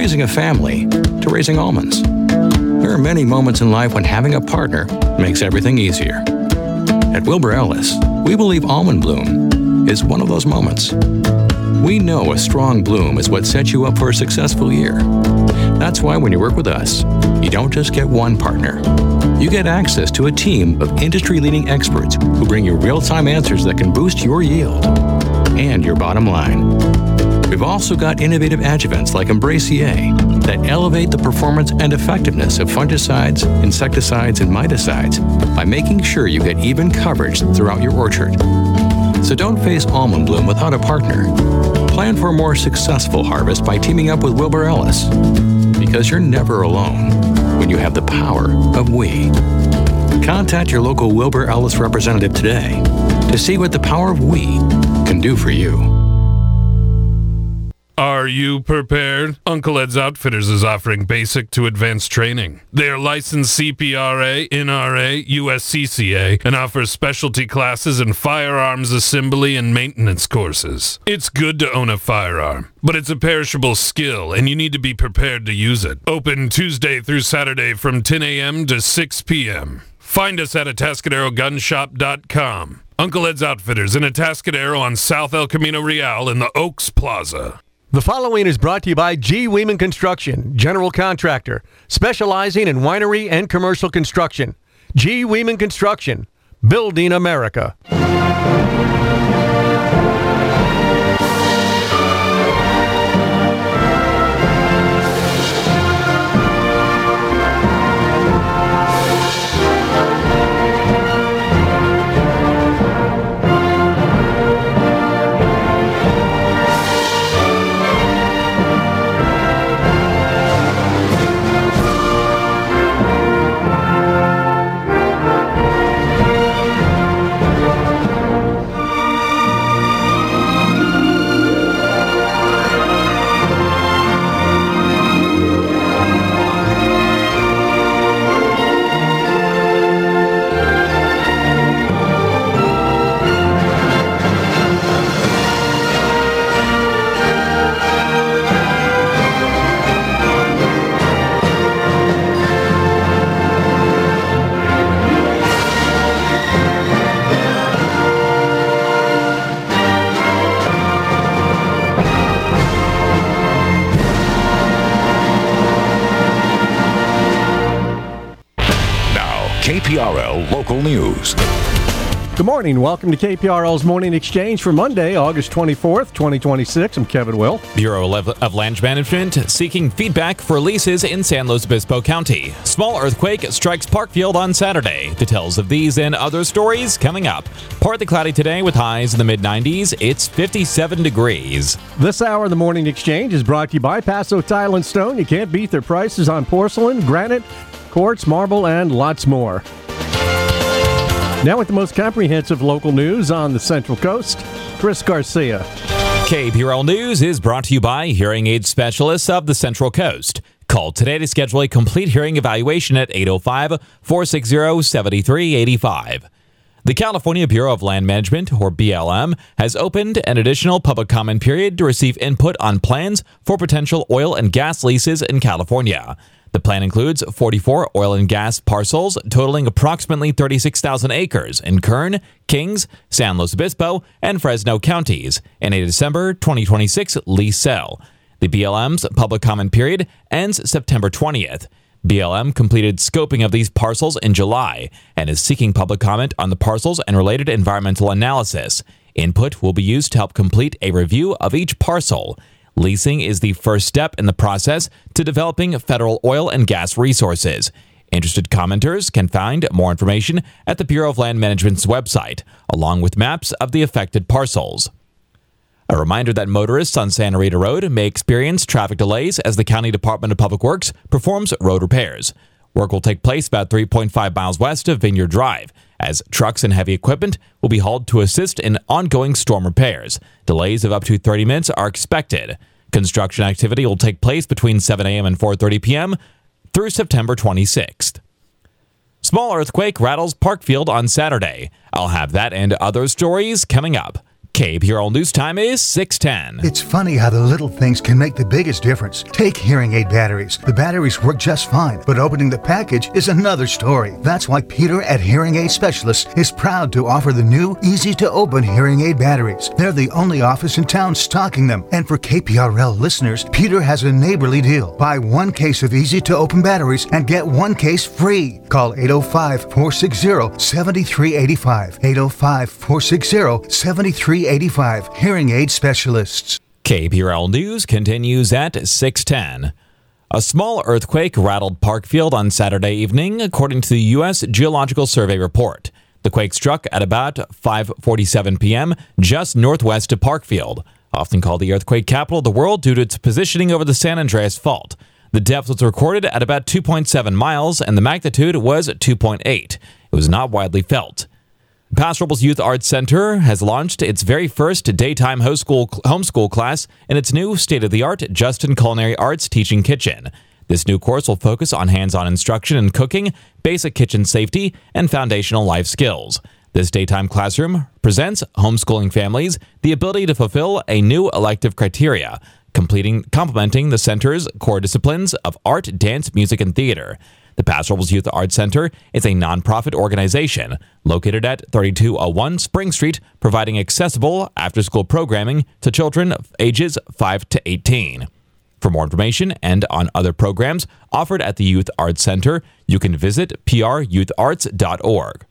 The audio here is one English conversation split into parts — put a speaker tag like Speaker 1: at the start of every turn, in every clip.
Speaker 1: raising a family to raising almonds. There are many moments in life when having a partner makes everything easier. At Wilbur Ellis, we believe almond bloom is one of those moments. We know a strong bloom is what sets you up for a successful year. That's why when you work with us, you don't just get one partner. You get access to a team of industry-leading experts who bring you real-time answers that can boost your yield and your bottom line. We've also got innovative adjuvants like Embracier that elevate the performance and effectiveness of fungicides, insecticides, and miticides by making sure you get even coverage throughout your orchard. So don't face almond bloom without a partner. Plan for a more successful harvest by teaming up with Wilbur Ellis, because you're never alone when you have the power of we. Contact your local Wilbur Ellis representative today to see what the power of we can do for you.
Speaker 2: Are you prepared? Uncle Ed's Outfitters is offering basic to advanced training. They are licensed CPRA, NRA, USCCA, and offer specialty classes in firearms assembly and maintenance courses. It's good to own a firearm, but it's a perishable skill, and you need to be prepared to use it. Open Tuesday through Saturday from 10 a.m. to 6 p.m. Find us at AtascaderoGunShop.com. Uncle Ed's Outfitters in Atascadero on South El Camino Real in the Oaks Plaza.
Speaker 3: The following is brought to you by G. Weeman Construction, general contractor, specializing in winery and commercial construction. G. Weeman Construction, building America.
Speaker 4: KPRL Local News.
Speaker 3: Good morning. Welcome to KPRL's Morning Exchange for Monday, August 24th, 2026. I'm Kevin Will.
Speaker 5: Bureau of Land Management seeking feedback for leases in San Luis Obispo County. Small earthquake strikes Parkfield on Saturday. Details of these and other stories coming up. Partly cloudy today with highs in the mid-90s. It's 57 degrees.
Speaker 3: This hour of the Morning Exchange is brought to you by Paso Tile and Stone. You can't beat their prices on porcelain, granite, quartz, marble, and lots more. Now with the most comprehensive local news on the Central Coast, Chris Garcia.
Speaker 5: KPRL News is brought to you by Hearing Aid Specialists of the Central Coast. Call today to schedule a complete hearing evaluation at 805-460-7385. The California Bureau of Land Management, or BLM, has opened an additional public comment period to receive input on plans for potential oil and gas leases in California. The plan includes 44 oil and gas parcels totaling approximately 36,000 acres in Kern, Kings, San Luis Obispo, and Fresno counties in a December 2026 lease sale. The BLM's public comment period ends September 20th. BLM completed scoping of these parcels in July and is seeking public comment on the parcels and related environmental analysis. Input will be used to help complete a review of each parcel. Leasing is the first step in the process to developing federal oil and gas resources. Interested commenters can find more information at the Bureau of Land Management's website, along with maps of the affected parcels. A reminder that motorists on Santa Rita Road may experience traffic delays as the County Department of Public Works performs road repairs. Work will take place about 3.5 miles west of Vineyard Drive, as trucks and heavy equipment will be hauled to assist in ongoing storm repairs. Delays of up to 30 minutes are expected. Construction activity will take place between 7 a.m. and 4:30 p.m. through September 26th. Small earthquake rattles Parkfield on Saturday. I'll have that and other stories coming up. KPRL News Time is 6:10.
Speaker 6: It's funny how the little things can make the biggest difference. Take hearing aid batteries. The batteries work just fine, but opening the package is another story. That's why Peter at Hearing Aid Specialists is proud to offer the new, easy-to-open hearing aid batteries. They're the only office in town stocking them. And for KPRL listeners, Peter has a neighborly deal. Buy one case of easy-to-open batteries and get one case free. Call 805-460-7385. 805-460-7385. Hearing Aid Specialists.
Speaker 5: KPRL News continues at 6:10. A small earthquake rattled Parkfield on Saturday evening, according to the U.S. Geological Survey report. The quake struck at about 5:47 p.m. just northwest of Parkfield, often called the earthquake capital of the world due to its positioning over the San Andreas Fault. The depth was recorded at about 2.7 miles, and the magnitude was 2.8. It was not widely felt. Pastoral's Youth Arts Center has launched its very first daytime homeschool class in its new state-of-the-art Justin Culinary Arts Teaching Kitchen. This new course will focus on hands-on instruction in cooking, basic kitchen safety, and foundational life skills. This daytime classroom presents homeschooling families the ability to fulfill a new elective criteria, complementing the center's core disciplines of art, dance, music, and theater. The Pastoral's Youth Arts Center is a nonprofit organization located at 3201 Spring Street, providing accessible after-school programming to children of ages 5 to 18. For more information and on other programs offered at the Youth Arts Center, you can visit pryoutarts.org.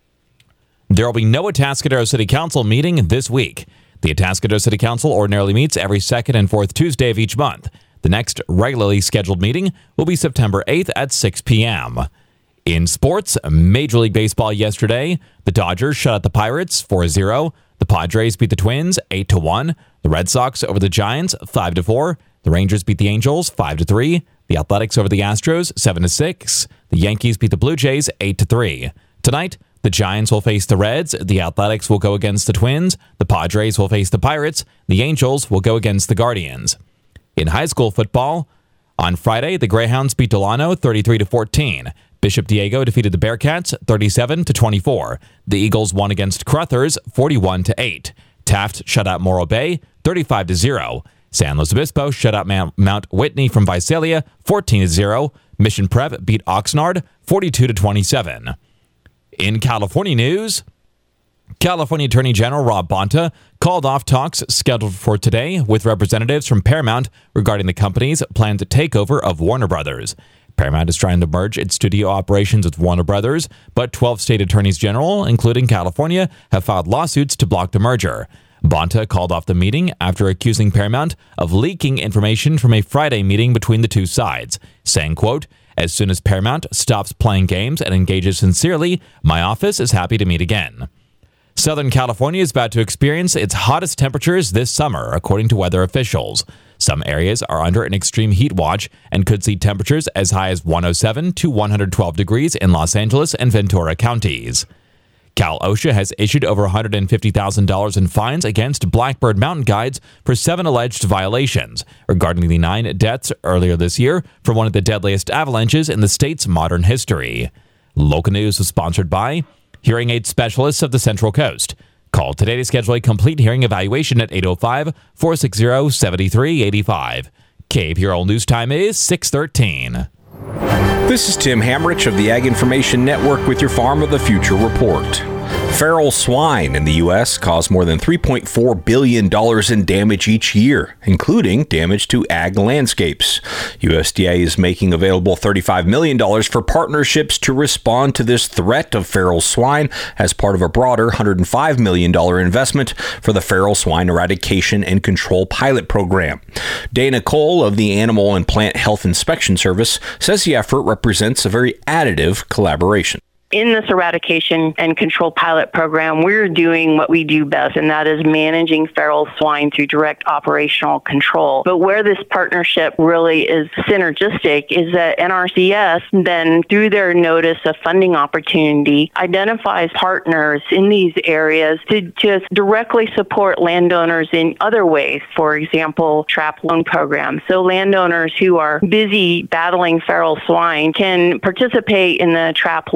Speaker 5: There will be no Atascadero City Council meeting this week. The Atascadero City Council ordinarily meets every second and fourth Tuesday of each month. The next regularly scheduled meeting will be September 8th at 6 p.m. In sports, Major League Baseball yesterday, the Dodgers shut out the Pirates 4-0. The Padres beat the Twins 8-1. The Red Sox over the Giants 5-4. The Rangers beat the Angels 5-3. The Athletics over the Astros 7-6. The Yankees beat the Blue Jays 8-3. Tonight, the Giants will face the Reds. The Athletics will go against the Twins. The Padres will face the Pirates. The Angels will go against the Guardians. In high school football, on Friday, the Greyhounds beat Delano 33-14. Bishop Diego defeated the Bearcats 37-24. The Eagles won against Crothers 41-8. Taft shut out Morro Bay 35-0. San Luis Obispo shut out Mount Whitney from Visalia 14-0. Mission Prep beat Oxnard 42-27. In California news, California Attorney General Rob Bonta called off talks scheduled for today with representatives from Paramount regarding the company's planned takeover of Warner Brothers. Paramount is trying to merge its studio operations with Warner Brothers, but 12 state attorneys general, including California, have filed lawsuits to block the merger. Bonta called off the meeting after accusing Paramount of leaking information from a Friday meeting between the two sides, saying, quote, "As soon as Paramount stops playing games and engages sincerely, my office is happy to meet again." Southern California is about to experience its hottest temperatures this summer, according to weather officials. Some areas are under an extreme heat watch and could see temperatures as high as 107 to 112 degrees in Los Angeles and Ventura counties. Cal OSHA has issued over $150,000 in fines against Blackbird Mountain Guides for 7 alleged violations regarding the 9 deaths earlier this year from one of the deadliest avalanches in the state's modern history. Local News was sponsored by Hearing Aid Specialists of the Central Coast. Call today to schedule a complete hearing evaluation at 805-460-7385. KPRL News Time is 6:13.
Speaker 4: This is Tim Hamrich of the Ag Information Network with your Farm of the Future report. Feral swine in the U.S. cause more than $3.4 billion in damage each year, including damage to ag landscapes. USDA is making available $35 million for partnerships to respond to this threat of feral swine as part of a broader $105 million investment for the Feral Swine Eradication and Control Pilot Program. Dana Cole of the Animal and Plant Health Inspection Service says the effort represents a very additive collaboration.
Speaker 7: In this eradication and control pilot program, we're doing what we do best, and that is managing feral swine through direct operational control. But where this partnership really is synergistic is that NRCS then, through their notice of funding opportunity, identifies partners in these areas to just directly support landowners in other ways. For example, trap loan programs. So landowners who are busy battling feral swine can participate in the trap loan program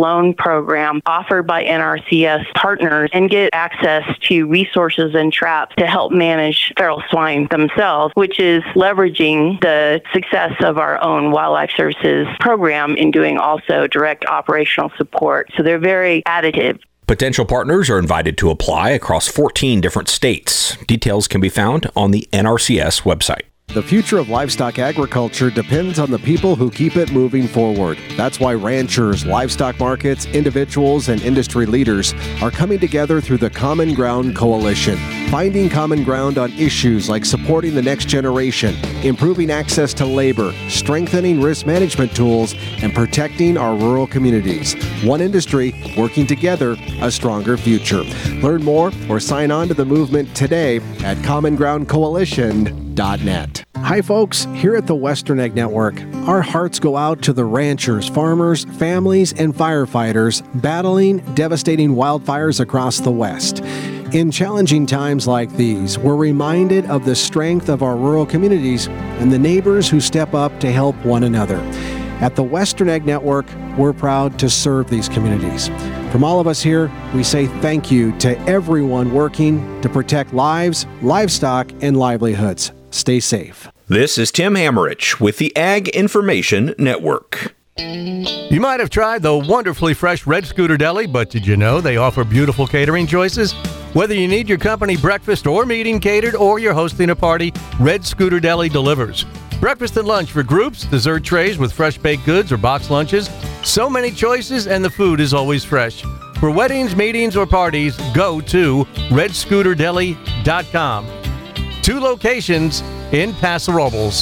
Speaker 7: program offered by NRCS partners and get access to resources and traps to help manage feral swine themselves, which is leveraging the success of our own Wildlife Services program in doing also direct operational support. So they're very additive.
Speaker 4: Potential partners are invited to apply across 14 different states. Details can be found on the NRCS website.
Speaker 8: The future of livestock agriculture depends on the people who keep it moving forward. That's why ranchers, livestock markets, individuals, and industry leaders are coming together through the Common Ground Coalition, finding common ground on issues like supporting the next generation, improving access to labor, strengthening risk management tools, and protecting our rural communities. One industry working together, a stronger future. Learn more or sign on to the movement today at commongroundcoalition.net. Hi folks, here at the Western Ag Network, our hearts go out to the ranchers, farmers, families, and firefighters battling devastating wildfires across the West. In challenging times like these, we're reminded of the strength of our rural communities and the neighbors who step up to help one another. At the Western Ag Network, we're proud to serve these communities. From all of us here, we say thank you to everyone working to protect lives, livestock, and livelihoods. Stay safe.
Speaker 4: This is Tim Hammerich with the Ag Information Network.
Speaker 3: You might have tried the wonderfully fresh Red Scooter Deli, but did you know they offer beautiful catering choices? Whether you need your company breakfast or meeting catered or you're hosting a party, Red Scooter Deli delivers. Breakfast and lunch for groups, dessert trays with fresh baked goods or boxed lunches. So many choices and the food is always fresh. For weddings, meetings, or parties, go to redscooterdeli.com. 2 locations in Paso Robles.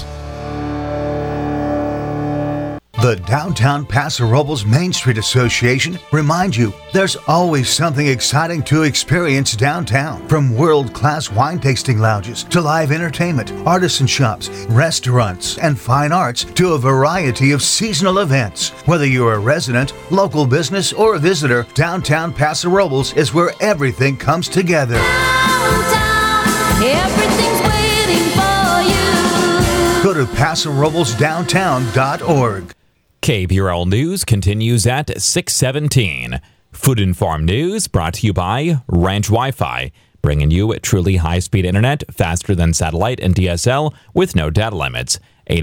Speaker 6: The Downtown Paso Robles Main Street Association reminds you there's always something exciting to experience downtown. From world-class wine tasting lounges to live entertainment, artisan shops, restaurants, and fine arts to a variety of seasonal events. Whether you're a resident, local business, or a visitor, Downtown Paso Robles is where everything comes together.
Speaker 9: Downtown, everything's waiting for you.
Speaker 6: Go to PasoRoblesDowntown.org.
Speaker 5: KBRL News continues at 6:17. Food and Farm News brought to you by Ranch Wi-Fi, bringing you truly high-speed internet faster than satellite and DSL with no data limits.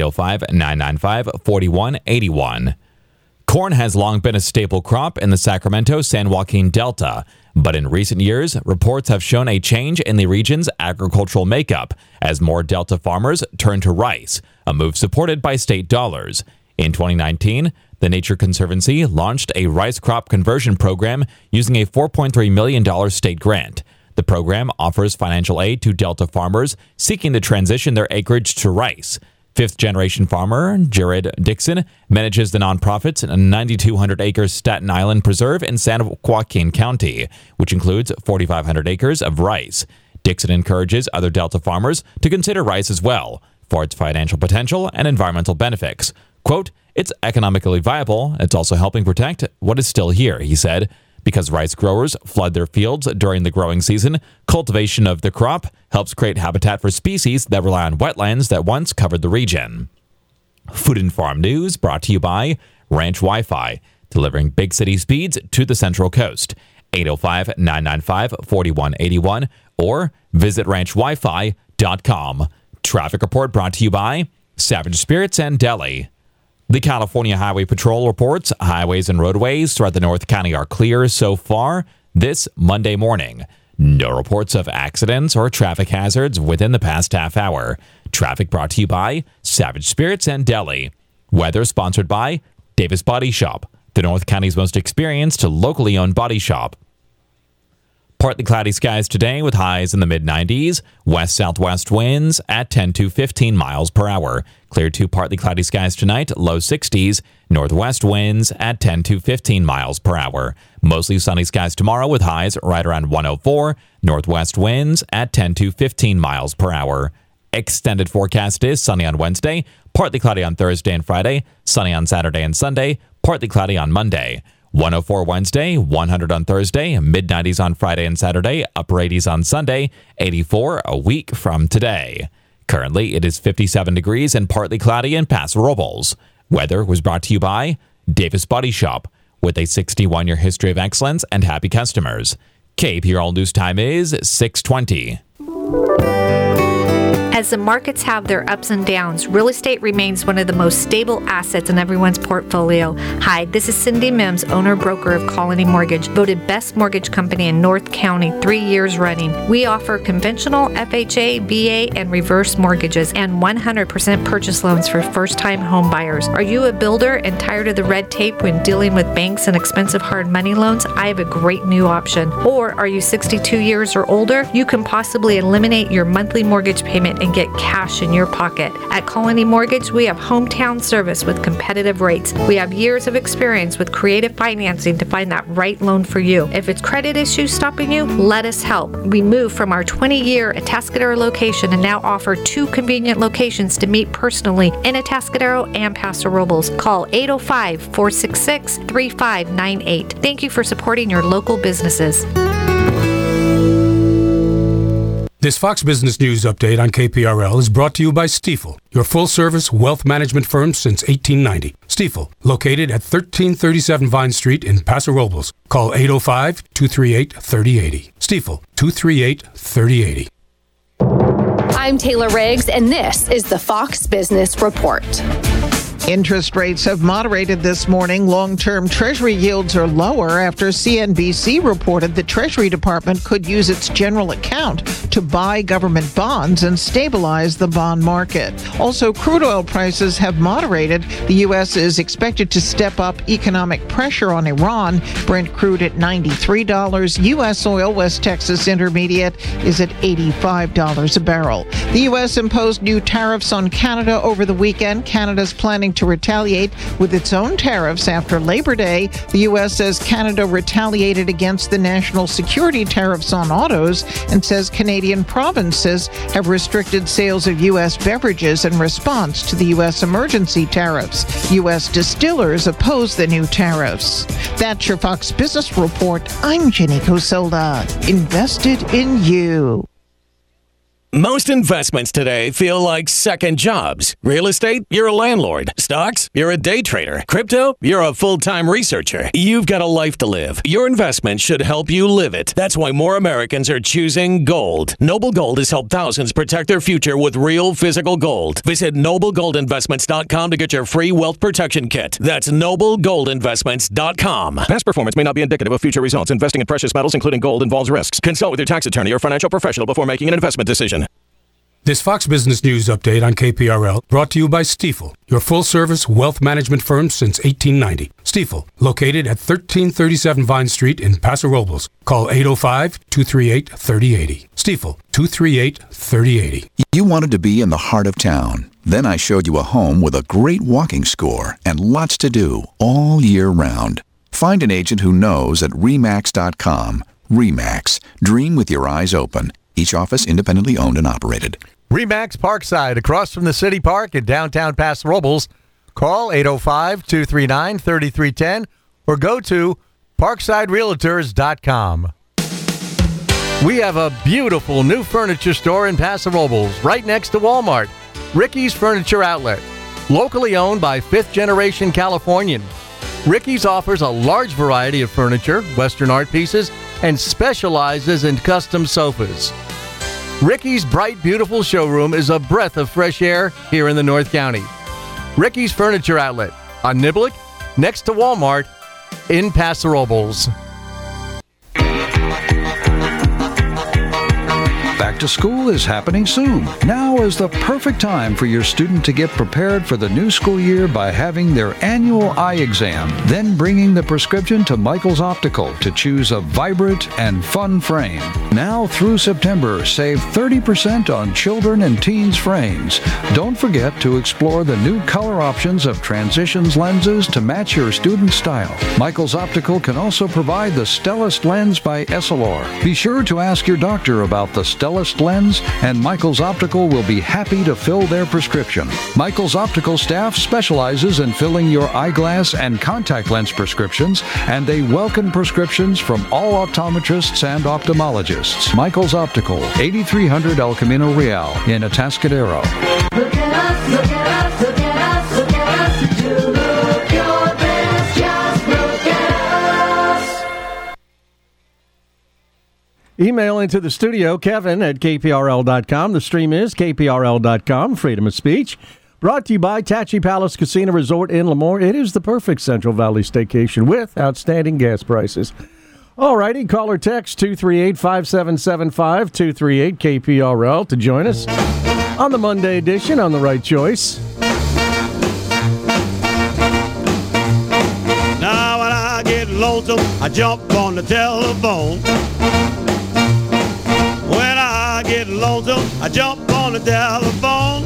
Speaker 5: 805-995-4181. Corn has long been a staple crop in the Sacramento-San Joaquin Delta, but in recent years, reports have shown a change in the region's agricultural makeup as more Delta farmers turn to rice, a move supported by state dollars. In 2019, the Nature Conservancy launched a rice crop conversion program using a $4.3 million state grant. The program offers financial aid to Delta farmers seeking to transition their acreage to rice. Fifth-generation farmer Jared Dixon manages the nonprofit's 9,200-acre Staten Island Preserve in San Joaquin County, which includes 4,500 acres of rice. Dixon encourages other Delta farmers to consider rice as well for its financial potential and environmental benefits. Quote, "It's economically viable. It's also helping protect what is still here," he said. Because rice growers flood their fields during the growing season, cultivation of the crop helps create habitat for species that rely on wetlands that once covered the region. Food and Farm News brought to you by Ranch Wi-Fi, delivering big city speeds to the Central Coast. 805-995-4181 or visit ranchwifi.com. Traffic report brought to you by Savage Spirits and Deli. The California Highway Patrol reports highways and roadways throughout the North County are clear so far this Monday morning. No reports of accidents or traffic hazards within the past half hour. Traffic brought to you by Savage Spirits and Deli. Weather sponsored by Davis Body Shop, the North County's most experienced locally owned body shop. Partly cloudy skies today with highs in the mid-90s. West-southwest winds at 10 to 15 miles per hour. Clear to partly cloudy skies tonight, low 60s. Northwest winds at 10 to 15 miles per hour. Mostly sunny skies tomorrow with highs right around 104. Northwest winds at 10 to 15 miles per hour. Extended forecast is sunny on Wednesday, partly cloudy on Thursday and Friday, sunny on Saturday and Sunday, partly cloudy on Monday. 104 Wednesday, 100 on Thursday, mid-90s on Friday and Saturday, upper 80s on Sunday, 84 a week from today. Currently, it is 57 degrees and partly cloudy in Paso Robles. Weather was brought to you by Davis Body Shop. with a 61-year history of excellence and happy customers. KPRL News Time is 6:20.
Speaker 10: As the markets have their ups and downs, real estate remains one of the most stable assets in everyone's portfolio. Hi, this is Cindy Mims, owner-broker of Colony Mortgage, voted best mortgage company in North County 3 years running. We offer conventional FHA, VA, and reverse mortgages and 100% purchase loans for first-time home buyers. Are you a builder and tired of the red tape when dealing with banks and expensive hard money loans? I have a great new option. Or are you 62 years or older? You can possibly eliminate your monthly mortgage payment and get cash in your pocket. At Colony Mortgage, we have hometown service with competitive rates. We have years of experience with creative financing to find that right loan for you. If it's credit issues stopping you, let us help. We moved from our 20-year Atascadero location and now offer 2 convenient locations to meet personally in Atascadero and Paso Robles. Call 805-466-3598. Thank you for supporting your local businesses.
Speaker 11: This Fox Business News update on KPRL is brought to you by Stifel, your full-service wealth management firm since 1890. Stifel, located at 1337 Vine Street in Paso Robles. Call 805-238-3080. Stifel, 238-3080.
Speaker 12: I'm Taylor Riggs, and this is the Fox Business Report.
Speaker 13: Interest rates have moderated this morning. Long-term Treasury yields are lower after CNBC reported the Treasury Department could use its general account to buy government bonds and stabilize the bond market. Also, crude oil prices have moderated. The U.S. is expected to step up economic pressure on Iran. Brent crude at $93. U.S. oil, West Texas Intermediate, is at $85 a barrel. The U.S. imposed new tariffs on Canada over the weekend. Canada's planning to retaliate with its own tariffs after Labor Day. The U.S. says Canada retaliated against the national security tariffs on autos and says Canadian provinces have restricted sales of U.S. beverages in response to the U.S. emergency tariffs. U.S. distillers oppose the new tariffs. That's your Fox Business Report. I'm Jenny Coselda. Invested in you.
Speaker 14: Most investments today feel like second jobs. Real estate, you're a landlord. Stocks, you're a day trader. Crypto, you're a full-time researcher. You've got a life to live. Your investment should help you live it. That's why more Americans are choosing gold. Noble Gold has helped thousands protect their future with real physical gold. Visit NobleGoldInvestments.com to get your free wealth protection kit. That's NobleGoldInvestments.com. Past performance may not be indicative of future results. Investing in precious metals, including gold, involves risks. Consult with your tax attorney or financial professional before making an investment decision.
Speaker 11: This Fox Business News update on KPRL brought to you by Stifel, your full-service wealth management firm since 1890. Stifel, located at 1337 Vine Street in Paso Robles. Call 805-238-3080. Stifel, 238-3080.
Speaker 15: You wanted to be in the heart of town. Then I showed you a home with a great walking score and lots to do all year round. Find an agent who knows at RE/MAX.com. RE/MAX. Dream with your eyes open. Each office independently owned and operated.
Speaker 16: RE/MAX Parkside, across from the City Park in downtown Paso Robles. Call 805-239-3310 or go to parksiderealtors.com. We have a beautiful new furniture store in Paso Robles, right next to Walmart. Ricky's Furniture Outlet, locally owned by fifth-generation Californian. Ricky's offers a large variety of furniture, Western art pieces, and specializes in custom sofas. Ricky's bright, beautiful showroom is a breath of fresh air here in the North County. Ricky's Furniture Outlet on Niblick, next to Walmart in Paso Robles.
Speaker 17: Back to school is happening soon. Now is the perfect time for your student to get prepared for the new school year by having their annual eye exam, then bringing the prescription to Michael's Optical to choose a vibrant and fun frame. Now through September, save 30% on children and teens frames. Don't forget to explore the new color options of Transitions lenses to match your student's style. Michael's Optical can also provide the Stellest lens by Essilor. Be sure to ask your doctor about the Stellest lens, and Michael's Optical will be happy to fill their prescription. Michael's Optical staff specializes in filling your eyeglass and contact lens prescriptions, and they welcome prescriptions from all optometrists and ophthalmologists. Michael's Optical, 8300 El Camino Real in Atascadero.
Speaker 9: Look at us, look at us, look at us, look at us. You look your best, just look at us.
Speaker 3: Email into the studio, Kevin at kprl.com. The stream is kprl.com, freedom of speech. Brought to you by Tachi Palace Casino Resort in Lemoore. It is the perfect Central Valley staycation with outstanding gas prices. All righty, call or text 238-5775, 238-KPRL to join us on the Monday edition on The Right Choice.
Speaker 18: Now when I get lonesome, I jump on the telephone. When I get lonesome, I jump on the telephone.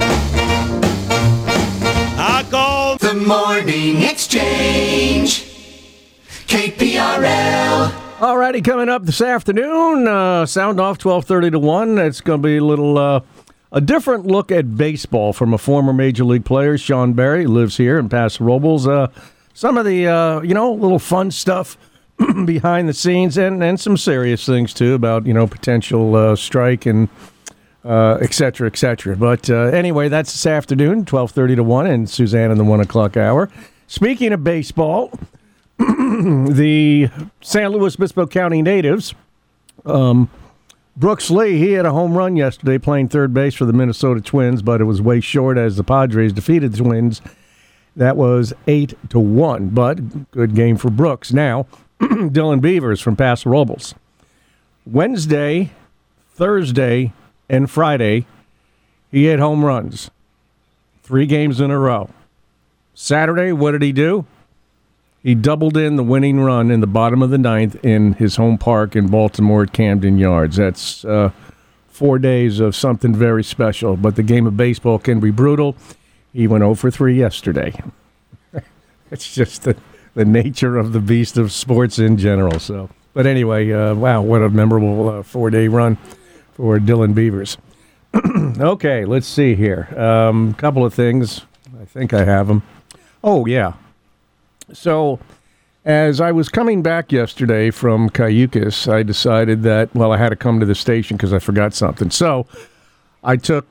Speaker 18: I call
Speaker 19: The Morning Exchange, KPRL.
Speaker 3: All righty, coming up this afternoon, sound off 12:30 to 1. It's going to be a little, a different look at baseball from a former Major League player, Sean Berry, lives here in Paso Robles. Some of the, little fun stuff behind the scenes and some serious things, too, about, potential strike and et cetera, et cetera. But anyway, that's this afternoon, 12:30 to 1, and Suzanne in the 1 o'clock hour. Speaking of baseball, the San Luis Obispo County natives, Brooks Lee, he had a home run yesterday playing third base for the Minnesota Twins, but it was way short as the Padres defeated the Twins. That was 8-1, but good game for Brooks. Now, Dylan Beavers from Paso Robles. Wednesday, Thursday, and Friday, he hit home runs. 3 games in a row. Saturday, what did he do? He doubled in the winning run in the bottom of the 9th in his home park in Baltimore at Camden Yards. That's 4 days of something very special. But the game of baseball can be brutal. He went 0 for 3 yesterday. It's just the nature of the beast of sports in general. So, but anyway, wow, what a memorable 4-day run for Dylan Beavers. Okay, let's see here. Couple of things. I think I have them. Oh, yeah. So, as I was coming back yesterday from Cayucas, I decided that, I had to come to the station because I forgot something. So, I took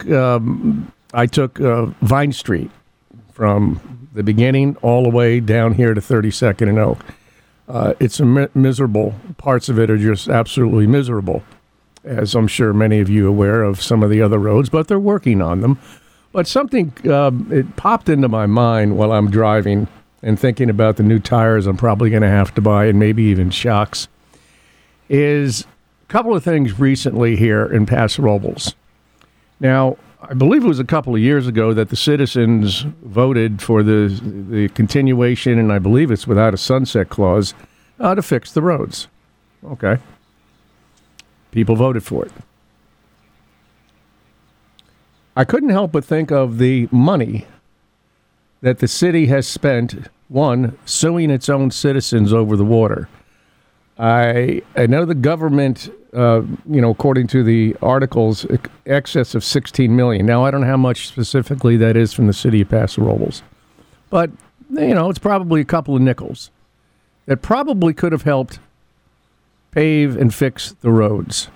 Speaker 3: Vine Street from the beginning all the way down here to 32nd and Oak. It's miserable. Parts of it are just absolutely miserable, as I'm sure many of you are aware of some of the other roads, but they're working on them. But something, it popped into my mind while I'm driving and thinking about the new tires I'm probably going to have to buy and maybe even shocks, is a couple of things recently here in Paso Robles. Now, I believe it was a couple of years ago that the citizens voted for the continuation, and I believe it's without a sunset clause, to fix the roads. Okay. People voted for it. I couldn't help but think of the money that the city has spent, one, suing its own citizens over the water. I know the government, according to the articles, excess of $16 million. Now, I don't know how much specifically that is from the city of Paso Robles. But, it's probably a couple of nickels that probably could have helped pave and fix the roads.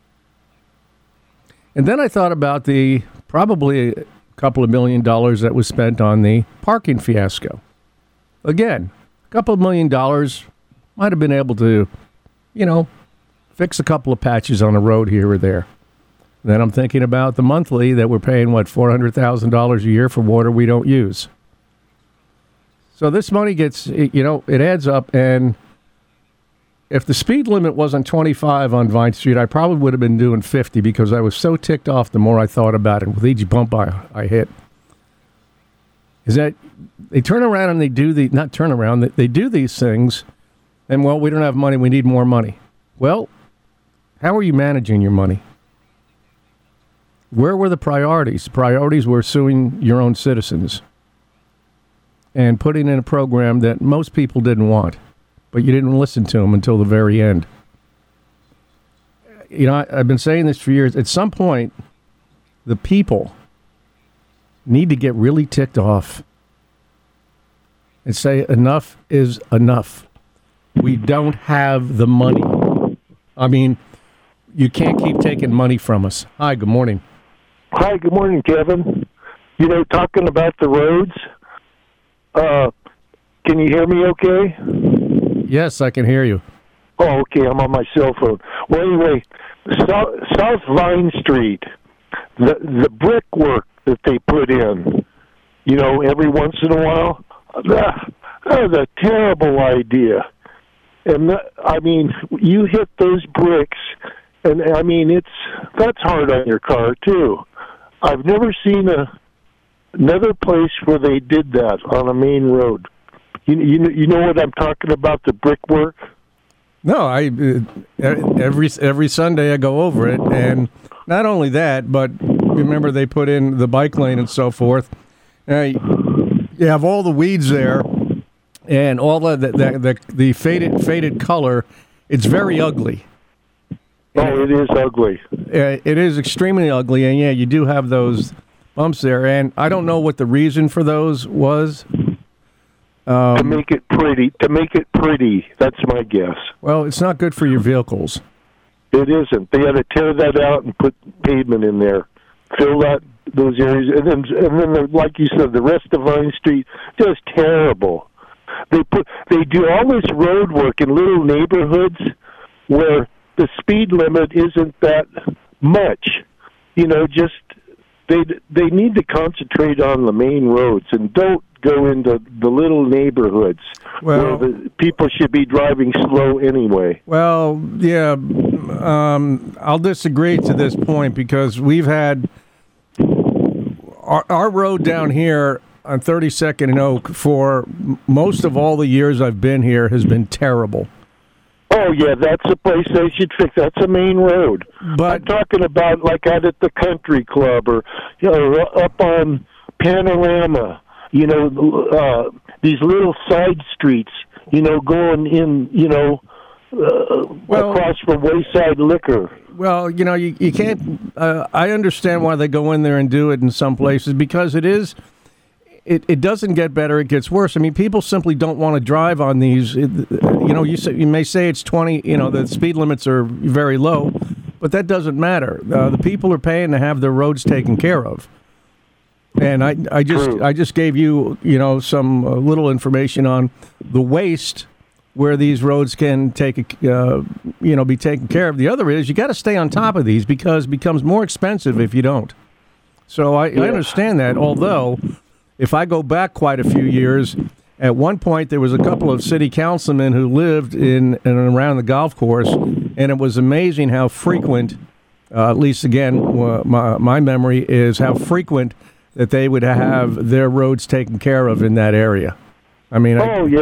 Speaker 3: And then I thought about the probably a couple of $1 million that was spent on the parking fiasco. Again, a couple of $1 million might have been able to, fix a couple of patches on a road here or there. Then I'm thinking about the monthly that we're paying, $400,000 a year for water we don't use. So this money gets, it adds up, and if the speed limit wasn't 25 on Vine Street, I probably would have been doing 50 because I was so ticked off the more I thought about it with each bump I hit. Is that they turn around and they do they do these things, and, we don't have money, we need more money. Well, how are you managing your money? Where were the priorities? The priorities were suing your own citizens and putting in a program that most people didn't want, but you didn't listen to them until the very end. I've been saying this for years. At some point, the people need to get really ticked off and say enough is enough. We don't have the money. I mean, you can't keep taking money from us. Hi, good morning.
Speaker 20: Hi, good morning, Kevin. Talking about the roads, can you hear me okay?
Speaker 3: Yes, I can hear you.
Speaker 20: Oh, okay, I'm on my cell phone. Well, anyway, South Vine Street, the brickwork that they put in, every once in a while, that was a terrible idea. And you hit those bricks, and that's hard on your car too. I've never seen another place where they did that on a main road. You know what I'm talking about, the brickwork?
Speaker 3: No, every Sunday I go over it, and not only that, but remember they put in the bike lane and so forth. You have all the weeds there, and all the faded color. It's very ugly.
Speaker 20: Oh, it is ugly.
Speaker 3: It is extremely ugly, and you do have those bumps there, and I don't know what the reason for those was.
Speaker 20: To make it pretty. That's my guess.
Speaker 3: Well, it's not good for your vehicles.
Speaker 20: It isn't. They had to tear that out and put pavement in there, fill those areas, and then, like you said, the rest of Vine Street, just terrible. They do all this road work in little neighborhoods where the speed limit isn't that much. Just they need to concentrate on the main roads and don't go into the little neighborhoods where the people should be driving slow anyway.
Speaker 3: Well, yeah, I'll disagree to this point because we've had our road down here on 32nd and Oak for most of all the years I've been here has been terrible.
Speaker 20: Oh, yeah, that's a place they should fix. That's a main road. But I'm talking about like out at the country club or up on Panorama. These little side streets, going in, across from Wayside Liquor.
Speaker 3: Well, you can't, I understand why they go in there and do it in some places because it doesn't get better, it gets worse. I mean, people simply don't want to drive on these. You may say it's 20, the speed limits are very low, but that doesn't matter. The people are paying to have their roads taken care of. And I just gave you, some little information on the waste where these roads can be taken care of. The other is you got to stay on top of these because it becomes more expensive if you don't. So I understand that, although if I go back quite a few years, at one point there was a couple of city councilmen who lived in and around the golf course, and it was amazing how frequent, at least again, my memory is how frequent that they would have their roads taken care of in that area. I mean,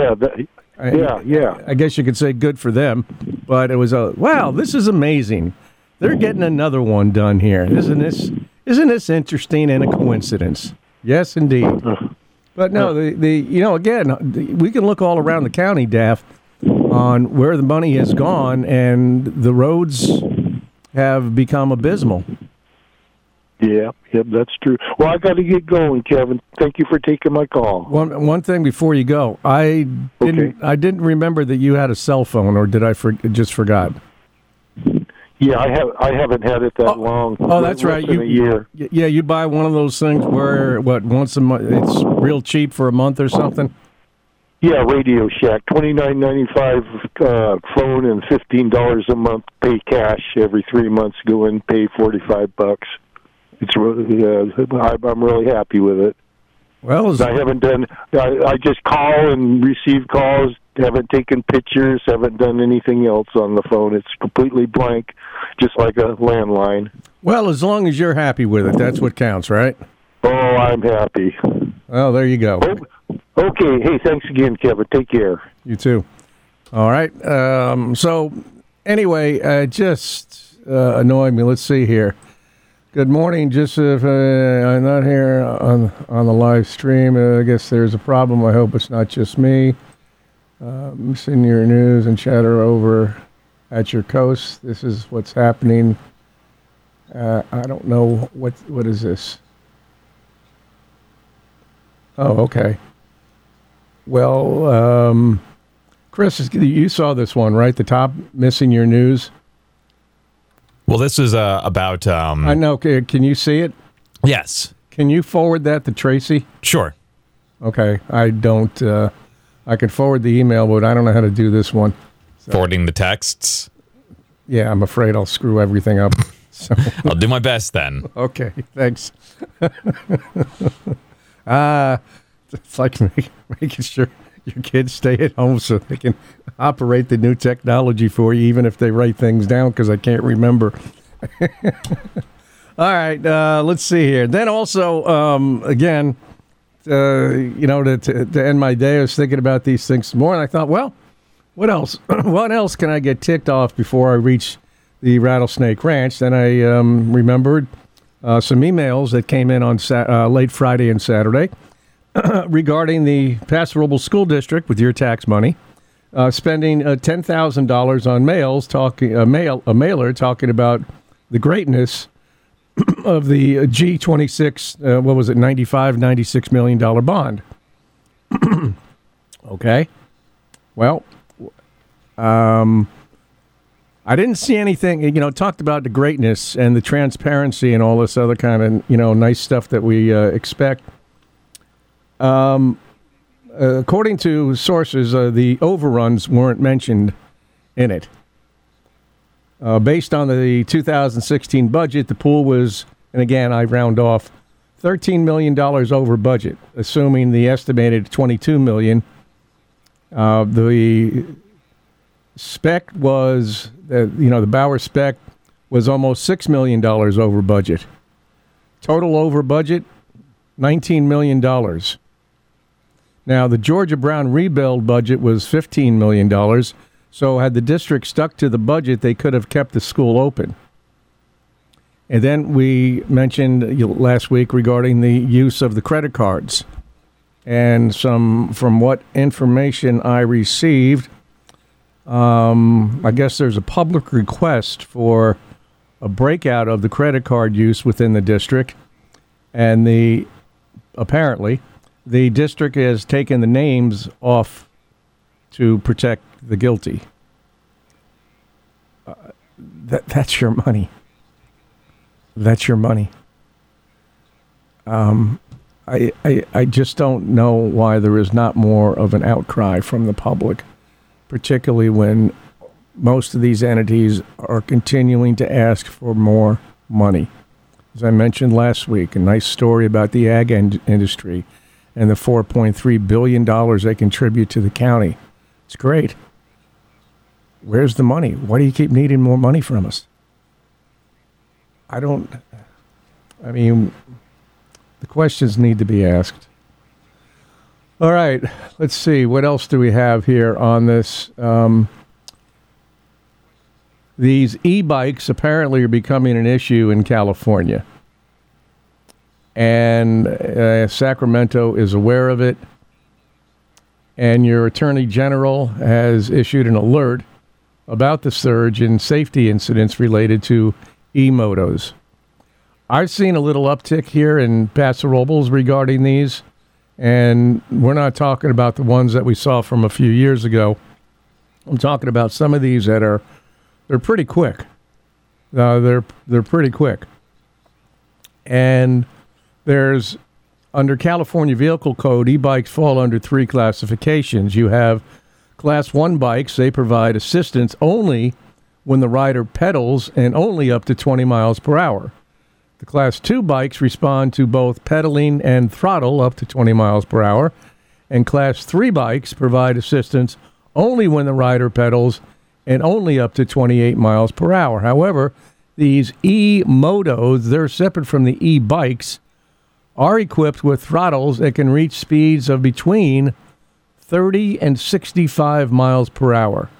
Speaker 3: I guess you could say good for them, but it was wow, this is amazing. They're getting another one done here. Isn't this interesting and a coincidence? Yes, indeed. But no, again, we can look all around the county, Daff, on where the money has gone, and the roads have become abysmal.
Speaker 20: Yeah, that's true. Well, I got to get going, Kevin. Thank you for taking my call.
Speaker 3: One thing before you go, I didn't remember that you had a cell phone, or did I just forgot?
Speaker 20: Yeah, I haven't had it that long.
Speaker 3: Oh, that's right.
Speaker 20: A year.
Speaker 3: Yeah, you buy one of those things where once a month it's real cheap for a month or something.
Speaker 20: Yeah, Radio Shack, $29.95 phone and $15 a month. Pay cash every 3 months. Go in, pay $45. It's really, I'm really happy with it.
Speaker 3: Well,
Speaker 20: I haven't done. I just call and receive calls. Haven't taken pictures. Haven't done anything else on the phone. It's completely blank, just like a landline.
Speaker 3: Well, as long as you're happy with it, that's what counts, right?
Speaker 20: Oh, I'm happy.
Speaker 3: Well, there you go.
Speaker 20: Okay. Hey, thanks again, Kevin. Take care.
Speaker 3: You too. All right. So, anyway, just annoyed me. Let's see here. Good morning. Just if I'm not here on the live stream, I guess there's a problem. I hope it's not just me. Missing your news and chatter over at your coast. This is what's happening. I don't know what is this. Oh, okay. Well, Chris, you saw this one, right? The top missing your news.
Speaker 5: Well, this is about...
Speaker 3: I know. Can you see it?
Speaker 5: Yes.
Speaker 3: Can you forward that to Tracy?
Speaker 5: Sure.
Speaker 3: Okay. I don't... I could forward the email, but I don't know how to do this one. So.
Speaker 5: Forwarding the texts?
Speaker 3: Yeah, I'm afraid I'll screw everything up. So.
Speaker 5: I'll do my best then.
Speaker 3: Okay, thanks. It's like making sure your kids stay at home so they can operate the new technology for you, even if they write things down, because I can't remember. All right, let's see here. Then also, again, to end my day, I was thinking about these things more, and I thought, well, what else? What else can I get ticked off before I reach the Rattlesnake Ranch? Then I remembered some emails that came in on late Friday and Saturday regarding the Paso Robles School District with your tax money spending $10,000 on a mailer talking about the greatness of the G26, what was it, $96 million bond. Okay. Well, I didn't see anything, talked about the greatness and the transparency and all this other kind of, nice stuff that we expect. According to sources, the overruns weren't mentioned in it. Based on the 2016 budget, the pool was, and again, I round off, $13 million over budget, assuming the estimated $22 million. The spec was, the Bauer spec was almost $6 million over budget. Total over budget, $19 million. Now, the Georgia Brown rebuild budget was $15 million, so had the district stuck to the budget, they could have kept the school open. And then we mentioned last week regarding the use of the credit cards. And from what information I received, I guess there's a public request for a breakout of the credit card use within the district. And apparently, the district has taken the names off to protect the guilty. That's your money. That's your money. I just don't know why there is not more of an outcry from the public, particularly when most of these entities are continuing to ask for more money. As I mentioned last week, a nice story about the ag industry and the $4.3 billion they contribute to the county. It's great. Where's the money? Why do you keep needing more money from us? The questions need to be asked. All right, let's see. What else do we have here on this? These e-bikes apparently are becoming an issue in California. And Sacramento is aware of it. And your Attorney General has issued an alert about the surge in safety incidents related to e-motos. I've seen a little uptick here in Paso Robles regarding these, and we're not talking about the ones that we saw from a few years ago. I'm talking about some of these that they're pretty quick. They're pretty quick. And there's, under California Vehicle Code, e-bikes fall under three classifications. You have Class 1 bikes. They provide assistance only when the rider pedals and only up to 20 miles per hour. The Class 2 bikes respond to both pedaling and throttle up to 20 miles per hour. And Class 3 bikes provide assistance only when the rider pedals and only up to 28 miles per hour. However, these e-motos, they're separate from the e-bikes, are equipped with throttles that can reach speeds of between 30 and 65 miles per hour.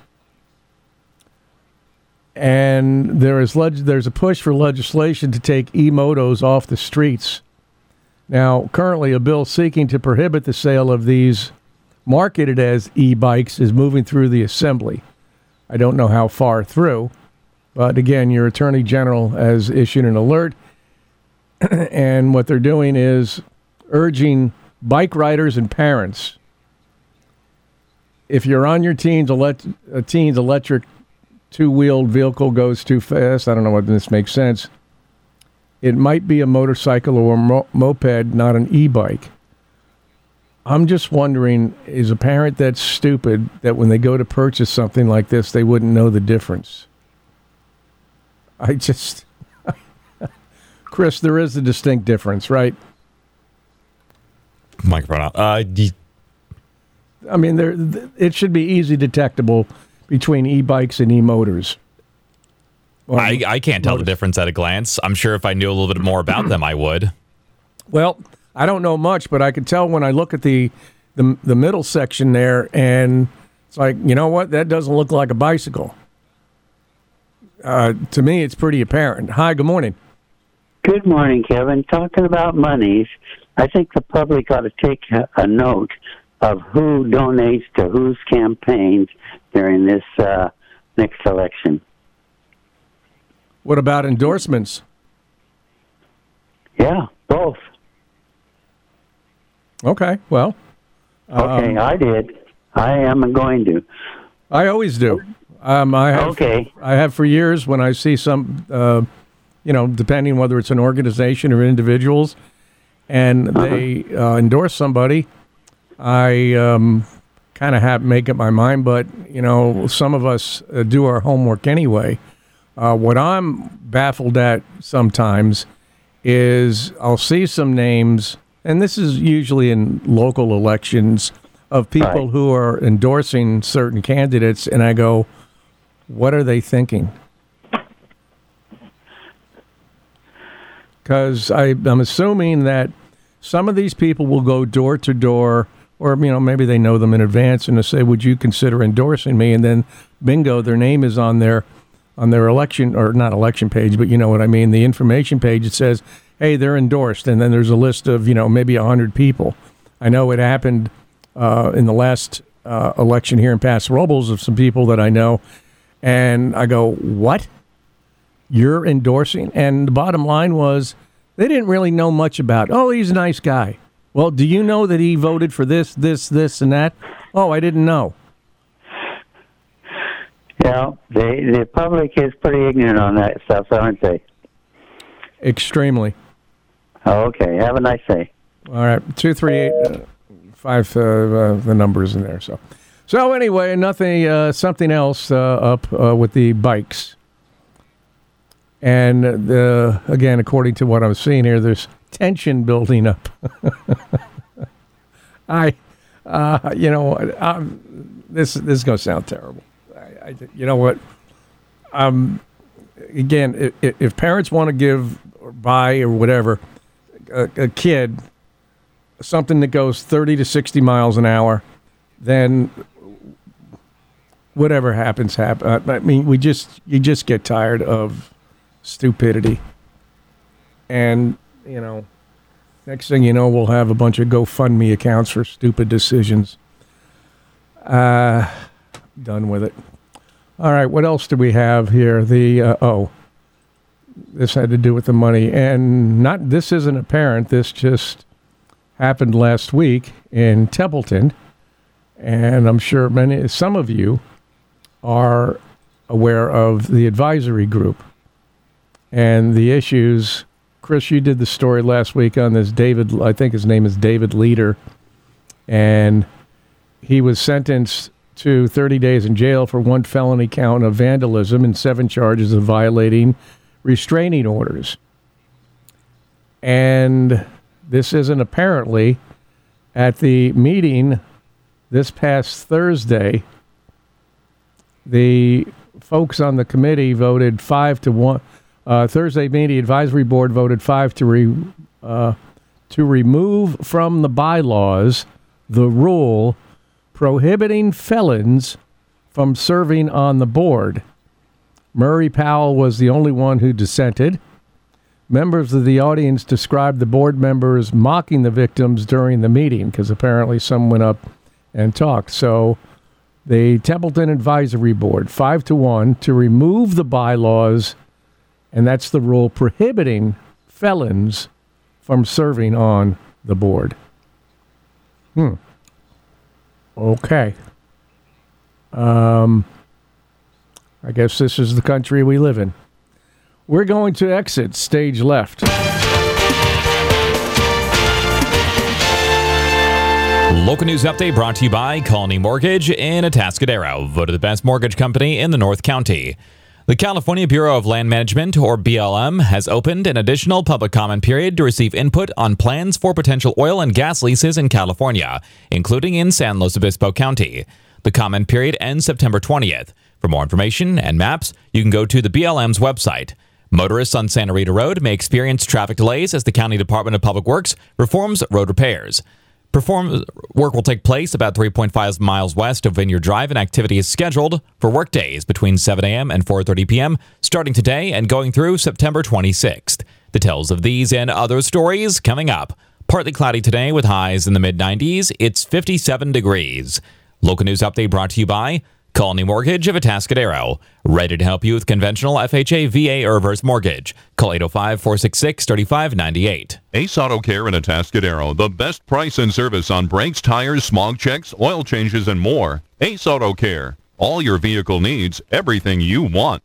Speaker 3: And there's a push for legislation to take e-motos off the streets. Now, currently, a bill seeking to prohibit the sale of these marketed as e-bikes is moving through the Assembly. I don't know how far through, but again, your Attorney General has issued an alert, and what they're doing is urging bike riders and parents, if you're on your teen's electric two-wheeled vehicle goes too fast, I don't know whether this makes sense, it might be a motorcycle or a moped, not an e-bike. I'm just wondering, is a parent that stupid that when they go to purchase something like this, they wouldn't know the difference? Chris, there is a distinct difference, right?
Speaker 5: Microphone out.
Speaker 3: I mean, it should be easy detectable between e-bikes and e-motors.
Speaker 5: I can't tell the difference at a glance. I'm sure if I knew a little bit more about them, I would.
Speaker 3: Well, I don't know much, but I can tell when I look at the middle section there, and it's like, you know what? That doesn't look like a bicycle. To me, it's pretty apparent. Hi, good morning.
Speaker 21: Good morning, Kevin. Talking about monies, I think the public ought to take a note of who donates to whose campaigns during this next election.
Speaker 3: What about endorsements?
Speaker 21: Yeah, both.
Speaker 3: Okay, well.
Speaker 21: Okay, I did. I am going to.
Speaker 3: I always do. I have for years when I see some, depending whether it's an organization or individuals, and they endorse somebody, I kind of make up my mind. But, some of us do our homework anyway. What I'm baffled at sometimes is I'll see some names, and this is usually in local elections, of people who are endorsing certain candidates, and I go, what are they thinking? Because I'm assuming that some of these people will go door to door, or maybe they know them in advance, and they say, would you consider endorsing me? And then bingo, their name is on their election, or not election page, but you know what I mean, the information page. It says, hey, they're endorsed, and then there's a list of maybe 100 people. I know it happened in the last election here in Paso Robles of some people that I know, and I go, what? You're endorsing? And the bottom line was, they didn't really know much about, he's a nice guy. Well, do you know that he voted for this, and that? Oh, I didn't know.
Speaker 21: Yeah, the public is pretty ignorant on that stuff, aren't they?
Speaker 3: Extremely.
Speaker 21: Oh, okay. Have a nice day.
Speaker 3: All right. 238-5, the numbers in there. So anyway, something else up with the bikes. And again, according to what I'm seeing here, there's tension building up. This is going to sound terrible. You know what? Again, if parents want to give or buy or whatever a kid something that goes 30 to 60 miles an hour, then whatever happens. I mean, you just get tired of stupidity, and next thing you know, we'll have a bunch of GoFundMe accounts for stupid decisions. Done with it. All right, what else do we have here? This had to do with the money, and this isn't apparent. This just happened last week in Templeton, and I'm sure some of you are aware of the advisory group and the issues. Chris, you did the story last week on this David, I think his name is David Leader, and he was sentenced to 30 days in jail for one felony count of vandalism and 7 charges of violating restraining orders. And this isn't apparently at the meeting this past Thursday. The folks on the committee voted 5-1. Thursday meeting advisory board voted 5 to remove from the bylaws the rule prohibiting felons from serving on the board. Murray Powell was the only one who dissented. Members of the audience described the board members mocking the victims during the meeting because apparently some went up and talked. So the Templeton Advisory Board, 5-1, to remove the bylaws, and that's the rule prohibiting felons from serving on the board. Okay. I guess this is the country we live in. We're going to exit stage left.
Speaker 5: Local news update brought to you by Colony Mortgage in Atascadero, voted the best mortgage company in the North County. The California Bureau of Land Management, or BLM, has opened an additional public comment period to receive input on plans for potential oil and gas leases in California, including in San Luis Obispo County. The comment period ends September 20th. For more information and maps, you can go to the BLM's website. Motorists on Santa Rita Road may experience traffic delays as the County Department of Public Works performs road repairs. Work will take place about 3.5 miles west of Vineyard Drive, and activity is scheduled for work days between 7 a.m. and 4:30 p.m. starting today and going through September 26th. Details of these and other stories coming up. Partly cloudy today with highs in the mid-90s. It's 57 degrees. Local news update brought to you by Colony Mortgage of Atascadero. Ready to help you with conventional FHA, VA, or reverse mortgage. Call 805-466-3598.
Speaker 1: Ace Auto Care in Atascadero. The best price and service on brakes, tires, smog checks, oil changes, and more. Ace Auto Care. All your vehicle needs, everything you want.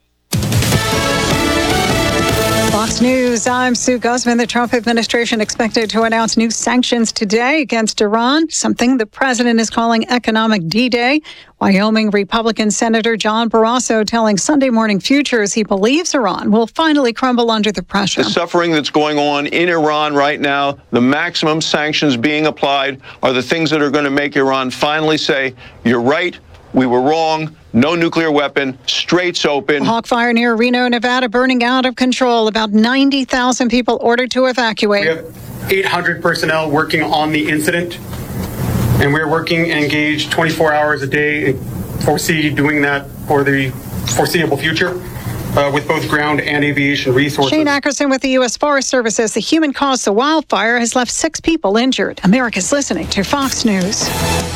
Speaker 22: Fox News, I'm Sue Guzman. The Trump administration expected to announce new sanctions today against Iran, something the president is calling economic D-Day. Wyoming Republican Senator John Barrasso telling Sunday Morning Futures he believes Iran will finally crumble under the pressure.
Speaker 23: The suffering that's going on in Iran right now, the maximum sanctions being applied, are the things that are going to make Iran finally say, you're right, we were wrong. No nuclear weapon, straits open.
Speaker 22: Hawk fire near Reno, Nevada, burning out of control. About 90,000 people ordered to evacuate.
Speaker 24: We have 800 personnel working on the incident, and we're working engaged 24 hours a day and foresee doing that for the foreseeable future with both ground and aviation resources.
Speaker 22: Shane Ackerson with the U.S. Forest Service says the human cause the wildfire has left 6 people injured. America's listening to Fox News.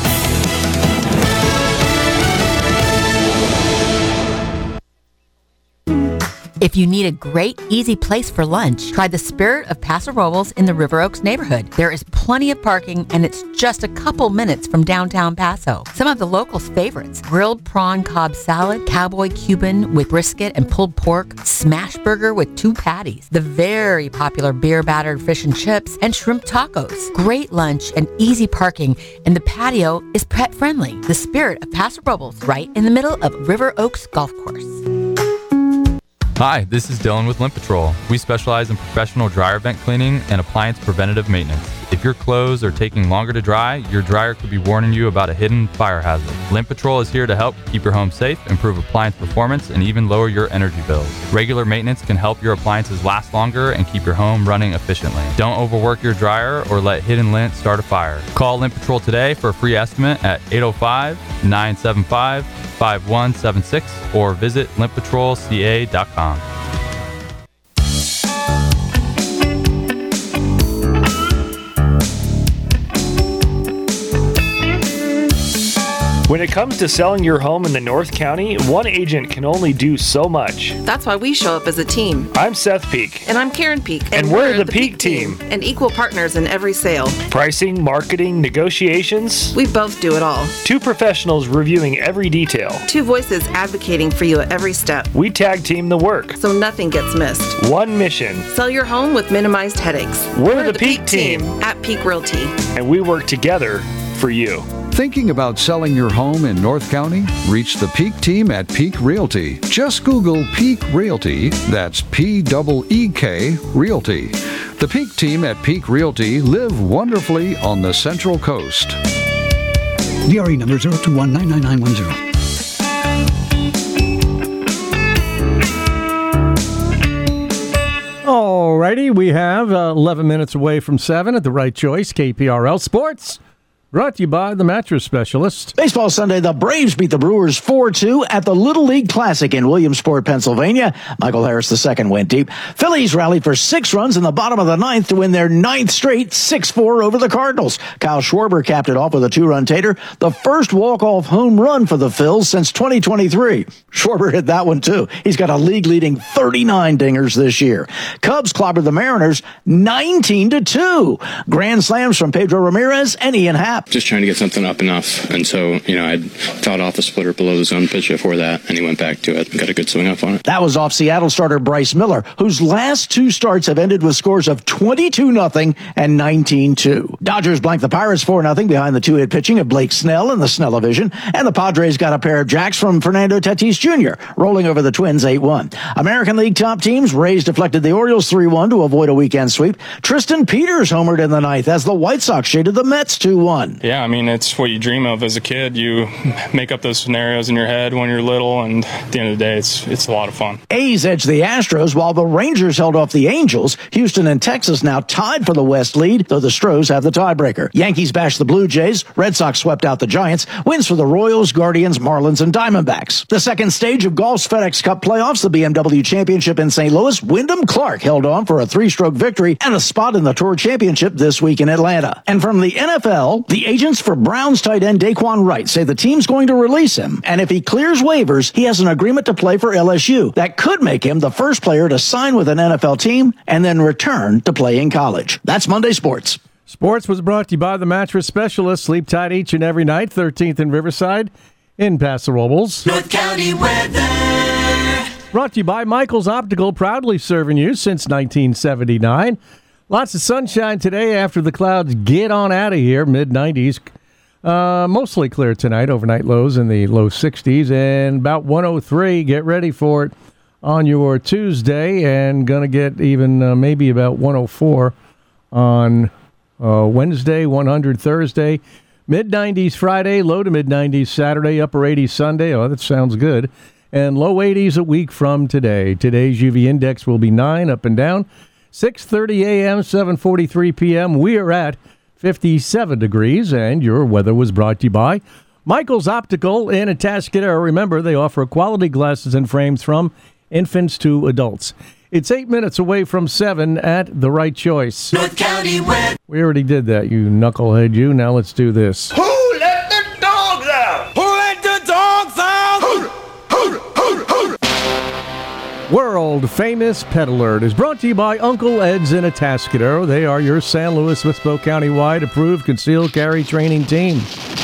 Speaker 25: If you need a great, easy place for lunch, try the Spirit of Paso Robles in the River Oaks neighborhood. There is plenty of parking, and it's just a couple minutes from downtown Paso. Some of the locals' favorites: grilled prawn Cobb salad, cowboy Cuban with brisket and pulled pork, smash burger with 2 patties, the very popular beer-battered fish and chips, and shrimp tacos. Great lunch and easy parking, and the patio is pet-friendly. The Spirit of Paso Robles, right in the middle of River Oaks Golf Course.
Speaker 26: Hi, this is Dylan with Lint Patrol. We specialize in professional dryer vent cleaning and appliance preventative maintenance. If your clothes are taking longer to dry, your dryer could be warning you about a hidden fire hazard. Lint Patrol is here to help keep your home safe, improve appliance performance, and even lower your energy bills. Regular maintenance can help your appliances last longer and keep your home running efficiently. Don't overwork your dryer or let hidden lint start a fire. Call Lint Patrol today for a free estimate at 805-975-5176 or visit lintpatrolca.com.
Speaker 27: When it comes to selling your home in the North County, one agent can only do so much.
Speaker 28: That's why we show up as a team.
Speaker 27: I'm Seth Peak.
Speaker 28: And I'm Karen Peak.
Speaker 27: And we're the Peak Team.
Speaker 28: And equal partners in every sale.
Speaker 27: Pricing, marketing, negotiations.
Speaker 28: We both do it all.
Speaker 27: 2 professionals reviewing every detail.
Speaker 28: 2 voices advocating for you at every step.
Speaker 27: We tag team the work,
Speaker 28: so nothing gets missed.
Speaker 27: One mission.
Speaker 28: Sell your home with minimized headaches.
Speaker 27: We're the Peak Team
Speaker 28: at Peak Realty.
Speaker 27: And we work together for you.
Speaker 17: Thinking about selling your home in North County? Reach the Peak Team at Peak Realty. Just Google Peak Realty, that's P-E-E-K Realty. The Peak Team at Peak Realty live wonderfully on the Central Coast.
Speaker 29: DRE number 021-99910.
Speaker 3: Alrighty, we have 11 minutes away from 7 at the right choice, KPRL Sports. Brought to you by the Mattress Specialist.
Speaker 30: Baseball Sunday, the Braves beat the Brewers 4-2 at the Little League Classic in Williamsport, Pennsylvania. Michael Harris II went deep. Phillies rallied for 6 runs in the bottom of the 9th to win their 9th straight 6-4 over the Cardinals. Kyle Schwarber capped it off with a 2-run tater, the first walk-off home run for the Phils since 2023. Schwarber hit that one too. He's got a league-leading 39 dingers this year. Cubs clobbered the Mariners 19-2. Grand slams from Pedro Ramirez and Ian Happ.
Speaker 2: Just trying to get something up enough. And so, I'd fouled off a splitter below the zone pitch before that, and he went back to it and got a good swing up on it.
Speaker 30: That was off Seattle starter Bryce Miller, whose last 2 starts have ended with scores of 22-0 and 19-2. Dodgers blanked the Pirates 4-0 behind the 2-hit pitching of Blake Snell in the Snell-O-Vision, and the Padres got a pair of jacks from Fernando Tatis Jr., rolling over the Twins 8-1. American League top teams, Rays deflected the Orioles 3-1 to avoid a weekend sweep. Tristan Peters homered in the 9th as the White Sox shaded the Mets 2-1.
Speaker 4: Yeah, it's what you dream of as a kid. You make up those scenarios in your head when you're little, and at the end of the day, it's a lot of fun.
Speaker 30: A's edged the Astros while the Rangers held off the Angels. Houston and Texas now tied for the West lead, though the Stros have the tiebreaker. Yankees bashed the Blue Jays. Red Sox swept out the Giants. Wins for the Royals, Guardians, Marlins, and Diamondbacks. The second stage of golf's FedEx Cup playoffs, the BMW Championship in St. Louis, Wyndham Clark held on for a 3-stroke victory and a spot in the Tour Championship this week in Atlanta. And from the NFL, the agents for Browns tight end Daquan Wright say the team's going to release him, and if he clears waivers, he has an agreement to play for LSU. That could make him the first player to sign with an NFL team and then return to play in college. That's Monday Sports.
Speaker 3: Sports was brought to you by the Mattress Specialist. Sleep tight each and every night. 13th and Riverside in Paso Robles.
Speaker 19: North County weather.
Speaker 3: Brought to you by Michael's Optical, proudly serving you since 1979. Lots of sunshine today after the clouds get on out of here. Mid-90s. Mostly clear tonight. Overnight lows in the low 60s and about 103. Get ready for it on your Tuesday, and going to get even maybe about 104 on Wednesday, 100 Thursday. Mid-90s Friday, low to mid-90s Saturday, upper 80s Sunday. Oh, that sounds good. And low 80s a week from today. Today's UV index will be 9 up and down. 6:30 a.m., 7:43 p.m. We are at 57 degrees, and your weather was brought to you by Michael's Optical in Atascadero. Remember, they offer quality glasses and frames from infants to adults. It's 8 minutes away from 7 at The Right Choice.
Speaker 19: North County weather.
Speaker 3: We already did that, you knucklehead, you. Now let's do this.
Speaker 19: Who let the dogs out? Who let the dogs out?
Speaker 3: World Famous Pet Alert is brought to you by Uncle Ed's in Atascadero. They are your San Luis Obispo County-wide approved concealed carry training team.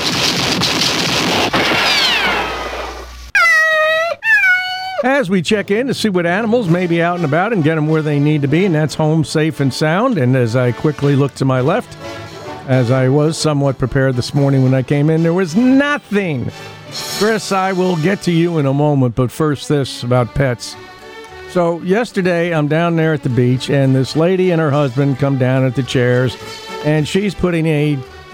Speaker 3: As we check in to see what animals may be out and about and get them where they need to be, and that's home safe and sound. And as I quickly look to my left, as I was somewhat prepared this morning when I came in, there was nothing. Chris, I will get to you in a moment, but first this about pets. So yesterday I'm down there at the beach, and this lady and her husband come down at the chairs, and she's putting a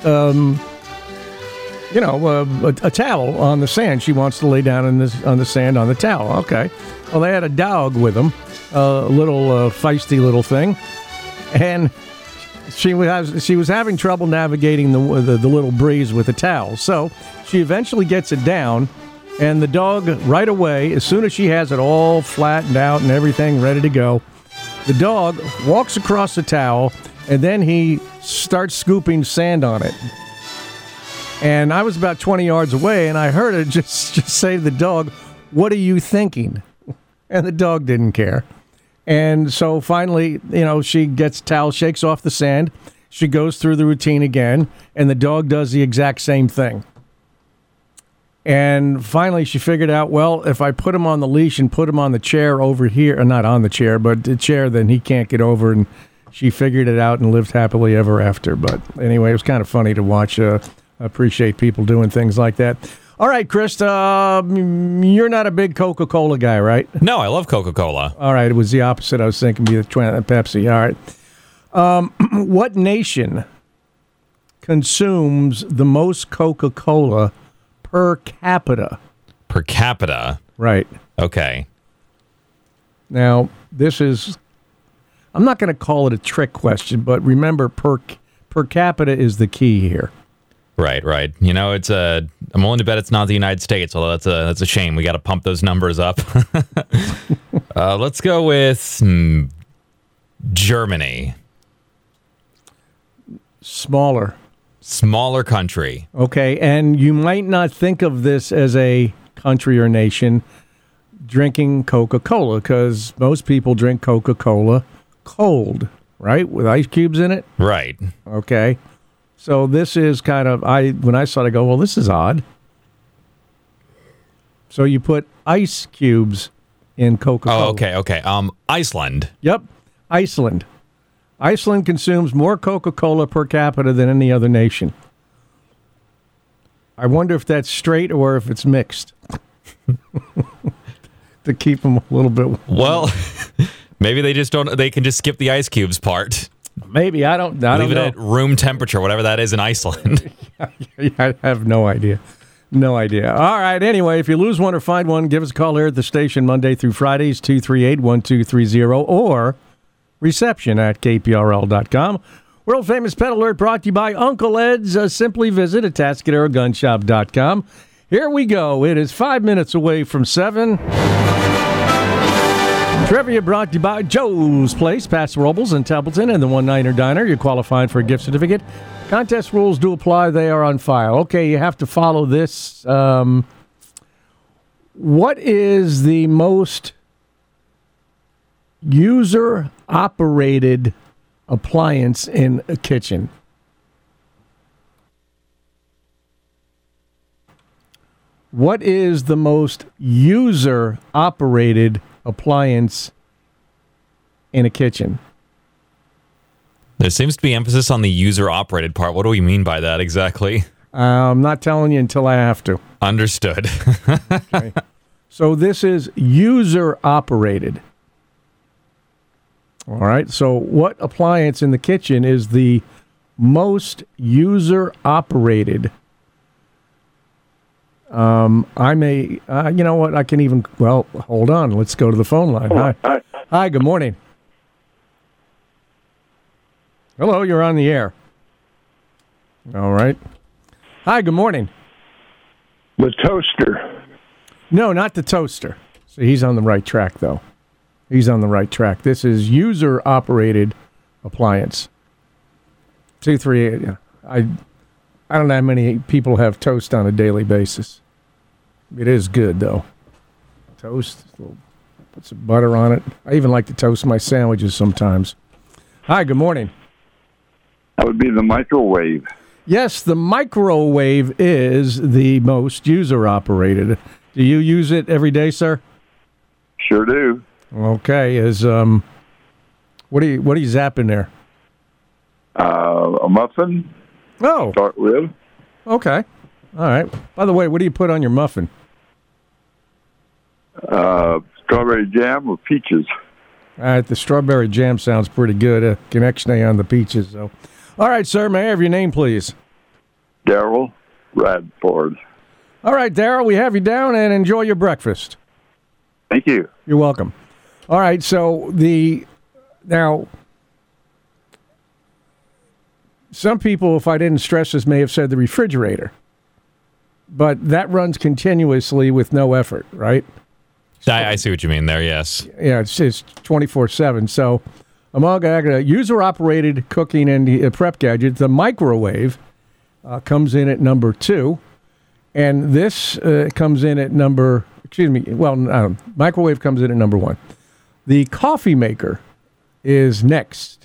Speaker 3: towel on the sand. She wants to lay down on the sand on the towel. Okay. Well, they had a dog with them, a little feisty little thing, and she was having trouble navigating the little breeze with the towel. So she eventually gets it down, and the dog right away, as soon as she has it all flattened out and everything ready to go, the dog walks across the towel, and then he starts scooping sand on it. And I was about 20 yards away, and I heard it just say to the dog, "What are you thinking?" And the dog didn't care. And so finally, she gets a towel, shakes off the sand. She goes through the routine again, and the dog does the exact same thing. And finally, she figured out, well, if I put him on the leash and put him on the chair over here, or not on the chair, but the chair, then he can't get over. And she figured it out and lived happily ever after. But anyway, it was kind of funny to watch. I appreciate people doing things like that. All right, Chris, you're not a big Coca-Cola guy, right?
Speaker 5: No, I love Coca-Cola.
Speaker 3: All right, it was the opposite. I was thinking Pepsi. All right. What nation consumes the most Coca-Cola per capita?
Speaker 5: Per capita?
Speaker 3: Right.
Speaker 5: Okay.
Speaker 3: Now, this is, I'm not going to call it a trick question, but remember, per capita is the key here.
Speaker 5: Right. It's I'm willing to bet it's not the United States, although that's a shame. We got to pump those numbers up. Let's go with Germany.
Speaker 3: Smaller
Speaker 5: country.
Speaker 3: Okay, and you might not think of this as a country or nation drinking Coca-Cola, because most people drink Coca-Cola cold, right? With ice cubes in it?
Speaker 5: Right.
Speaker 3: Okay. So this is kind of, when I saw it, I go, well, this is odd. So you put ice cubes in Coca-Cola.
Speaker 5: Oh, okay. Iceland.
Speaker 3: Yep, Iceland. Iceland consumes more Coca-Cola per capita than any other nation. I wonder if that's straight or if it's mixed. To keep them a little bit.
Speaker 5: Well, maybe they can just skip the ice cubes part.
Speaker 3: Maybe, I don't know.
Speaker 5: Leave it at room temperature, whatever that is in Iceland.
Speaker 3: I have no idea. No idea. All right, anyway, if you lose one or find one, give us a call here at the station Monday through Fridays, 238-1230, or reception@kprl.com. World Famous Pet Alert brought to you by Uncle Ed's. Simply visit AtascaderoGunShop.com. Here we go. It is 5 minutes away from 7. Trivia brought to you by Joe's Place, Paso Robles in Templeton, and the One-Niner Diner. You're qualified for a gift certificate. Contest rules do apply. They are on file. Okay, you have to follow this. What is the most user-operated appliance in a kitchen? What is the most user-operated appliance in a kitchen?
Speaker 5: There seems to be emphasis on the user-operated part. What do we mean by that exactly?
Speaker 3: I'm not telling you until I have to.
Speaker 5: Understood.
Speaker 3: Okay. So this is user-operated. All right. So what appliance in the kitchen is the most user-operated? I may, you know what? I can even, well, hold on. Let's go to the phone line. Hi. Hi, good morning. Hello, you're on the air. All right. Hi, good morning.
Speaker 20: The toaster.
Speaker 3: No, not the toaster. So he's on the right track, though. He's on the right track. This is user-operated appliance. 238. I don't know how many people have toast on a daily basis. It is good, though. Toast, put some butter on it. I even like to toast my sandwiches sometimes. Hi, good morning.
Speaker 6: That would be the microwave.
Speaker 3: Yes, the microwave is the most user-operated. Do you use it every day, sir?
Speaker 6: Sure do.
Speaker 3: Okay. What do you zap in there?
Speaker 6: A muffin.
Speaker 3: Oh.
Speaker 6: Start with.
Speaker 3: Okay. All right. By the way, what do you put on your muffin?
Speaker 6: Strawberry jam or peaches.
Speaker 3: All right. The strawberry jam sounds pretty good. Connection A on the peaches, though. All right, sir. May I have your name, please?
Speaker 6: Daryl Radford.
Speaker 3: All right, Daryl. We have you down, and enjoy your breakfast.
Speaker 6: Thank you.
Speaker 3: You're welcome. All right. So now. Some people, if I didn't stress this, may have said the refrigerator. But that runs continuously with no effort, right?
Speaker 5: I see what you mean there, yes.
Speaker 3: Yeah, it's 24/7. So among user-operated cooking and prep gadgets, the microwave comes in at number 2. And this comes in at microwave comes in at number 1. The coffee maker is next.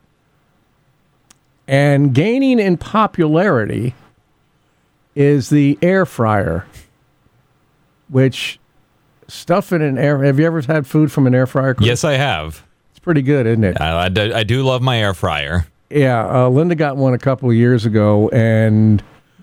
Speaker 3: And gaining in popularity is the air fryer, which stuff in an air. Have you ever had food from an air fryer? Chris?
Speaker 5: Yes, I have.
Speaker 3: It's pretty good, isn't it?
Speaker 5: I do love my air fryer.
Speaker 3: Yeah, Linda got one a couple of years ago, and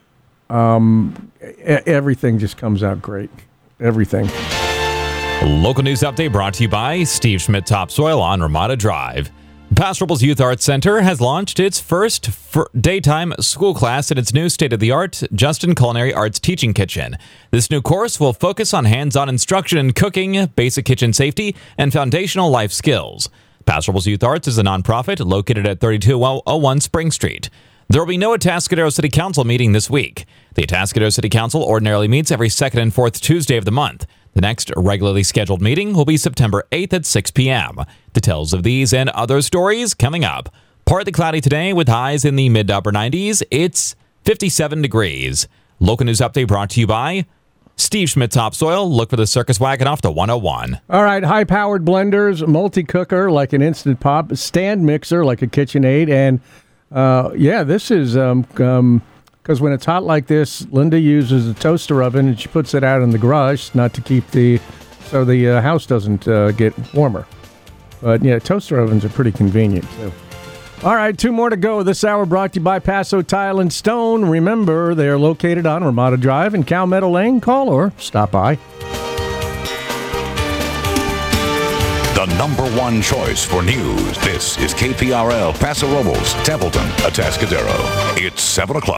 Speaker 3: everything just comes out great. Everything.
Speaker 5: Local news update brought to you by Steve Schmidt Topsoil on Ramada Drive. Paso Robles Youth Arts Center has launched its first daytime school class in its new state-of-the-art Justin Culinary Arts Teaching Kitchen. This new course will focus on hands-on instruction in cooking, basic kitchen safety, and foundational life skills. Paso Robles Youth Arts is a nonprofit located at 3201 Spring Street. There will be no Atascadero City Council meeting this week. The Atascadero City Council ordinarily meets every second and fourth Tuesday of the month. The next regularly scheduled meeting will be September 8th at 6 p.m. Details of these and other stories coming up. Partly cloudy today with highs in the mid to upper 90s. It's 57 degrees. Local news update brought to you by Steve Schmidt Topsoil. Look for the circus wagon off the 101.
Speaker 3: All right, high-powered blenders, multi-cooker like an Instant Pop, stand mixer like a KitchenAid, and This is because when it's hot like this, Linda uses a toaster oven and she puts it out in the garage, not to keep so the house doesn't get warmer. But yeah, toaster ovens are pretty convenient too. All right, 2 more to go. This hour brought to you by Paso Tile and Stone. Remember, they are located on Ramada Drive and Cal Meadow Lane. Call or stop by.
Speaker 7: The number one choice for news. This is KPRL Paso Robles, Templeton, Atascadero. It's 7 o'clock.